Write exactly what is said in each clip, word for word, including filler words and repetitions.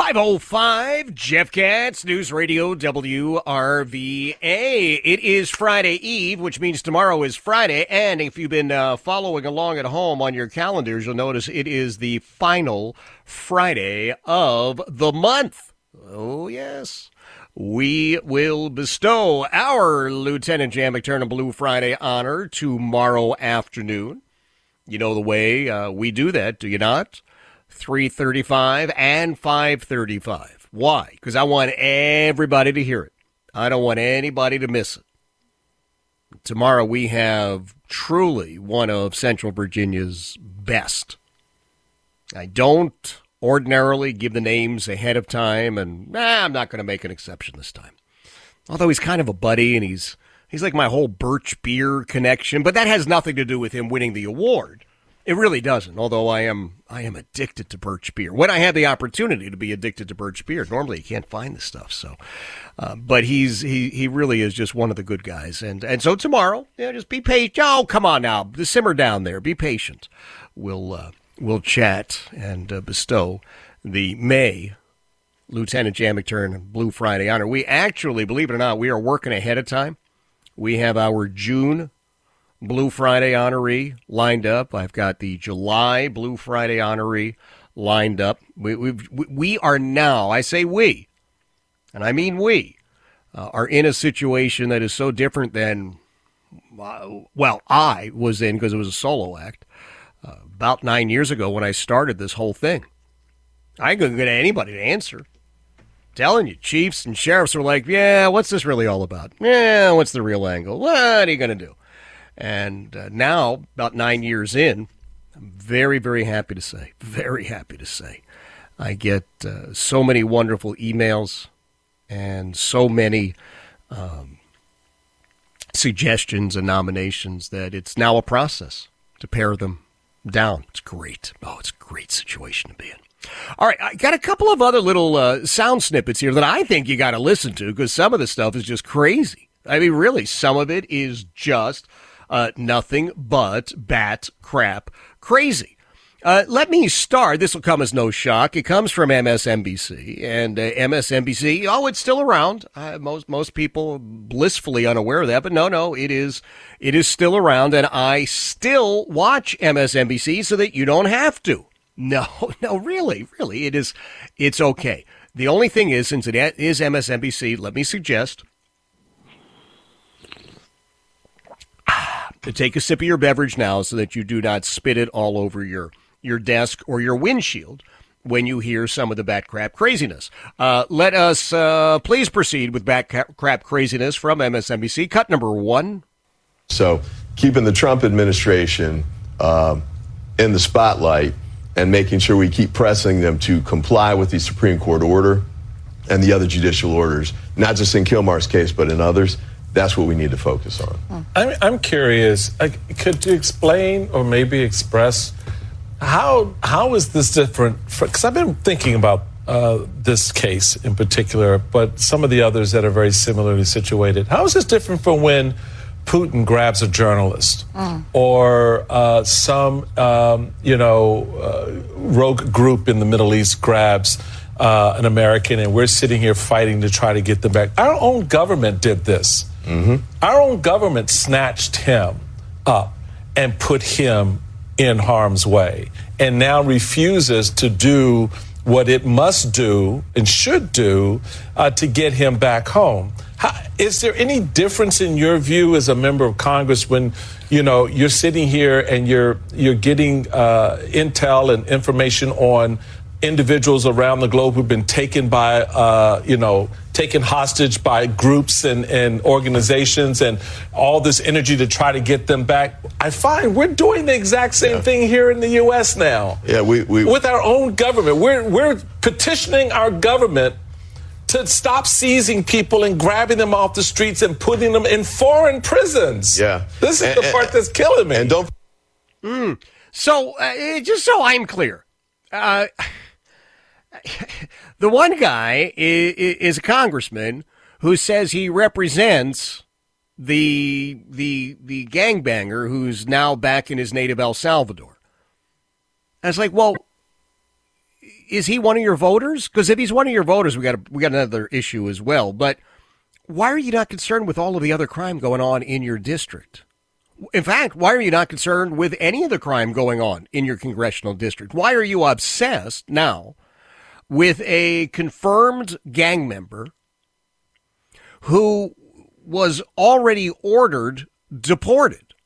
five oh five, Jeff Katz, News Radio W R V A. It is Friday Eve, which means tomorrow is Friday. And if you've been uh, following along at home on your calendars, you'll notice it is the final Friday of the month. Oh, yes. We will bestow our Lieutenant Jan McTurnan Blue Friday honor tomorrow afternoon. You know the way uh, we do that, do you not? three thirty-five and five thirty-five. Why? Because I want everybody to hear it. I don't want anybody to miss it. Tomorrow we have truly one of Central Virginia's best. I don't ordinarily give the names ahead of time, and nah, I'm not going to make an exception this time. Although he's kind of a buddy, and he's he's like my whole Birch Beer connection, but that has nothing to do with him winning the award. It really doesn't, although I am I am addicted to Birch Beer. When I have the opportunity to be addicted to Birch Beer, normally you can't find this stuff. So, uh, but he's he he really is just one of the good guys. And and so tomorrow, yeah, just be patient. Oh, come on now, simmer down there. Be patient. We'll uh, we'll chat and uh, bestow the May Lieutenant Jan McTurnan Blue Friday honor. We actually, believe it or not, we are working ahead of time. We have our June Blue Friday honoree lined up. I've got the July Blue Friday honoree lined up. We we've, we are now, I say we, and I mean we, uh, are in a situation that is so different than, uh, well, I was in because it was a solo act uh, about nine years ago when I started this whole thing. I couldn't get anybody to answer. Telling you, chiefs and sheriffs were like, yeah, what's this really all about? Yeah, what's the real angle? What are you going to do? And uh, now, about nine years in, I'm very, very happy to say, very happy to say, I get uh, so many wonderful emails and so many um, suggestions and nominations that it's now a process to pare them down. It's great. Oh, it's a great situation to be in. All right, I got a couple of other little uh, sound snippets here that I think you got to listen to because some of the stuff is just crazy. I mean, really, some of it is just Uh, nothing but bat crap crazy. Uh, let me start. This will come as no shock. It comes from M S N B C, and uh, M S N B C, oh, it's still around. Uh, most most people blissfully unaware of that, but no, no, it is it is still around, and I still watch M S N B C so that you don't have to. No, no, really, really, it is it's okay. The only thing is, since it is M S N B C, let me suggest to take a sip of your beverage now so that you do not spit it all over your, your desk or your windshield when you hear some of the bat crap craziness. Uh, let us uh, please proceed with bat crap craziness from M S N B C. Cut number one. So keeping the Trump administration um, in the spotlight and making sure we keep pressing them to comply with the Supreme Court order and the other judicial orders, not just in Kilmar's case, but in others. That's what we need to focus on. I'm, I'm curious, could you explain or maybe express how how is this different? Because I've been thinking about uh, this case in particular, but some of the others that are very similarly situated. How is this different from when Putin grabs a journalist mm. or uh, some, um, you know, uh, rogue group in the Middle East grabs uh, an American and we're sitting here fighting to try to get them back? Our own government did this. Mm-hmm. Our own government snatched him up and put him in harm's way and now refuses to do what it must do and should do uh, to get him back home. How, is there any difference in your view as a member of Congress when, you know, you're sitting here and you're you're getting uh, intel and information on individuals around the globe who've been taken by, uh, you know, taken hostage by groups and, and organizations and all this energy to try to get them back? I find we're doing the exact same yeah. thing here in the U S now. Yeah, we, we with our own government. We're we're petitioning our government to stop seizing people and grabbing them off the streets and putting them in foreign prisons. Yeah. This is and, the part and, that's killing me. And don't mm. So, uh, just so I'm clear, uh the one guy is, is a congressman who says he represents the the the gangbanger who's now back in his native El Salvador. I was like, well, is he one of your voters? Because if he's one of your voters, we got a, we got another issue as well. But why are you not concerned with all of the other crime going on in your district? In fact, why are you not concerned with any of the crime going on in your congressional district? Why are you obsessed now with a confirmed gang member who was already ordered deported?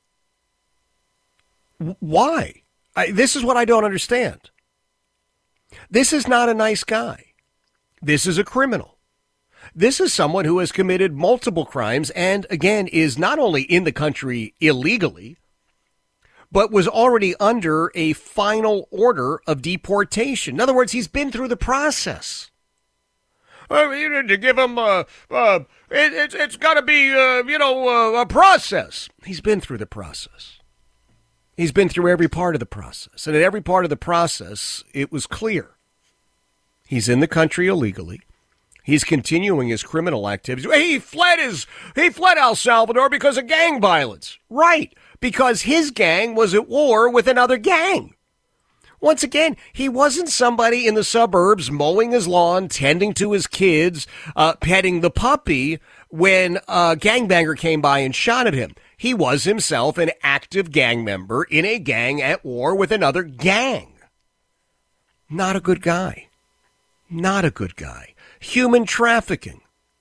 Why? I, this is what I don't understand. This is not a nice guy. This is a criminal. This is someone who has committed multiple crimes and, again, is not only in the country illegally, but was already under a final order of deportation. In other words, he's been through the process. Uh, you need to give him, uh, uh, it, it, it's got to be, uh, you know, uh, a process. He's been through the process. He's been through every part of the process. And at every part of the process, it was clear. He's in the country illegally. He's continuing his criminal activities. He fled his, he fled El Salvador because of gang violence. Right. Because his gang was at war with another gang. Once again, he wasn't somebody in the suburbs mowing his lawn, tending to his kids, uh, petting the puppy when a gangbanger came by and shot at him. He was himself an active gang member in a gang at war with another gang. Not a good guy. Not a good guy. Human trafficking,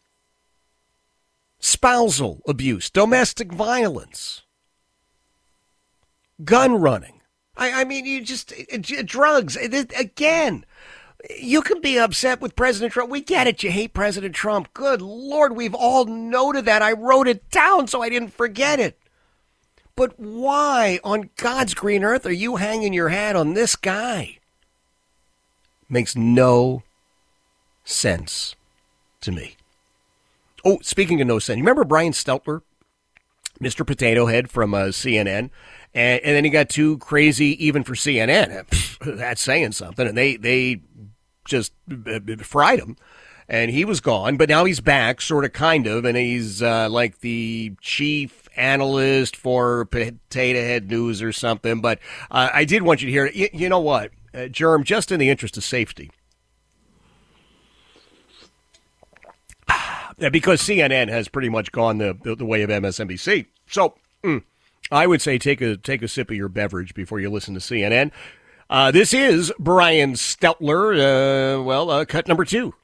spousal abuse, domestic violence, gun running. I, I mean, you just, drugs. Again, you can be upset with President Trump. We get it. You hate President Trump. Good Lord, we've all noted that. I wrote it down so I didn't forget it. But why on God's green earth are you hanging your hat on this guy? Makes no sense to me. Oh, speaking of no sense, you remember Brian Stelter, Mister Potato Head from uh, C N N, and, and then he got too crazy even for C N N. That's saying something, and they they just fried him, and he was gone. But now he's back, sort of, kind of, and he's uh, like the chief analyst for Potato Head News or something. But uh, I did want you to hear it. You, you know what, uh, Germ, just in the interest of safety, because C N N has pretty much gone the, the, the way of M S N B C. So mm, I would say take a take a sip of your beverage before you listen to C N N. Uh, this is Brian Stelter, uh, well, uh, cut number two.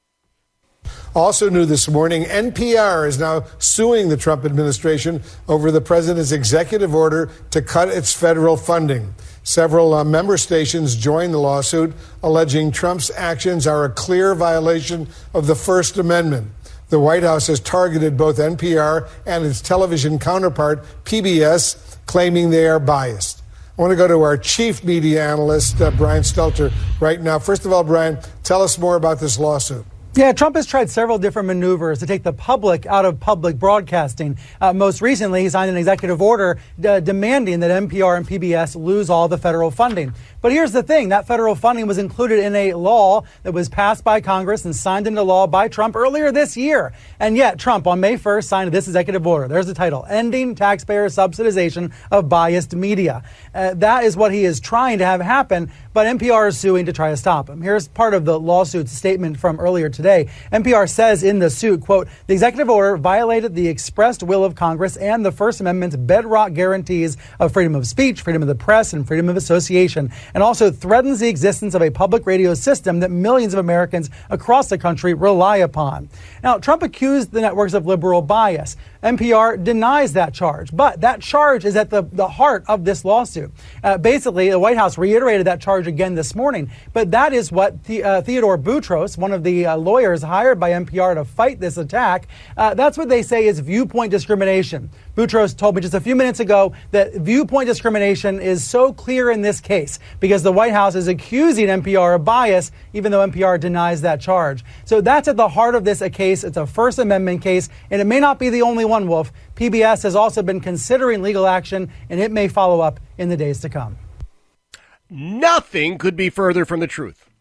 Also new this morning, N P R is now suing the Trump administration over the president's executive order to cut its federal funding. Several uh, member stations joined the lawsuit, alleging Trump's actions are a clear violation of the First Amendment. The White House has targeted both N P R and its television counterpart, P B S, claiming they are biased. I want to go to our chief media analyst, uh, Brian Stelter, right now. First of all, Brian, tell us more about this lawsuit. Yeah, Trump has tried several different maneuvers to take the public out of public broadcasting. Uh, most recently, he signed an executive order uh, demanding that N P R and P B S lose all the federal funding. But here's the thing. That federal funding was included in a law that was passed by Congress and signed into law by Trump earlier this year. And yet Trump, on May first, signed this executive order. There's the title, Ending Taxpayer Subsidization of Biased Media. Uh, that is what he is trying to have happen, but N P R is suing to try to stop him. Here's part of the lawsuit's statement from earlier today. N P R says in the suit, quote, the executive order violated the expressed will of Congress and the First Amendment's bedrock guarantees of freedom of speech, freedom of the press, and freedom of association, and also threatens the existence of a public radio system that millions of Americans across the country rely upon. Now, Trump accused the networks of liberal bias. N P R denies that charge, but that charge is at the, the heart of this lawsuit. Uh, basically, the White House reiterated that charge again this morning, but that is what the, uh, Theodore Boutros, one of the uh, lawyers hired by N P R to fight this attack, uh, that's what they say is viewpoint discrimination. Boutros told me just a few minutes ago that viewpoint discrimination is so clear in this case because the White House is accusing N P R of bias, even though N P R denies that charge. So that's at the heart of this a case. It's a First Amendment case, and it may not be the only one, Wolf. P B S has also been considering legal action, and it may follow up in the days to come. Nothing could be further from the truth.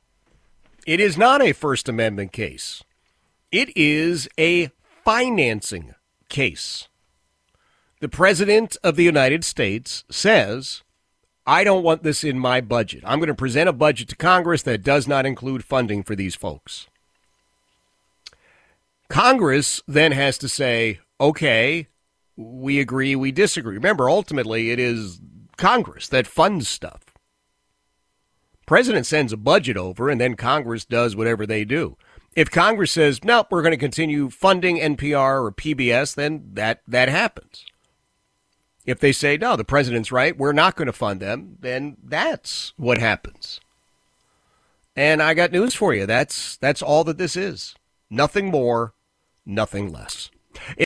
It is not a First Amendment case. It is a financing case. The President of the United States says, I don't want this in my budget. I'm going to present a budget to Congress that does not include funding for these folks. Congress then has to say, okay, we agree, we disagree. Remember, ultimately, it is Congress that funds stuff. President sends a budget over, and then Congress does whatever they do. If Congress says, no, we're going to continue funding N P R or P B S, then that, that happens. If they say, no, the president's right, we're not going to fund them, then that's what happens. And I got news for you. That's, that's all that this is. Nothing more, nothing less.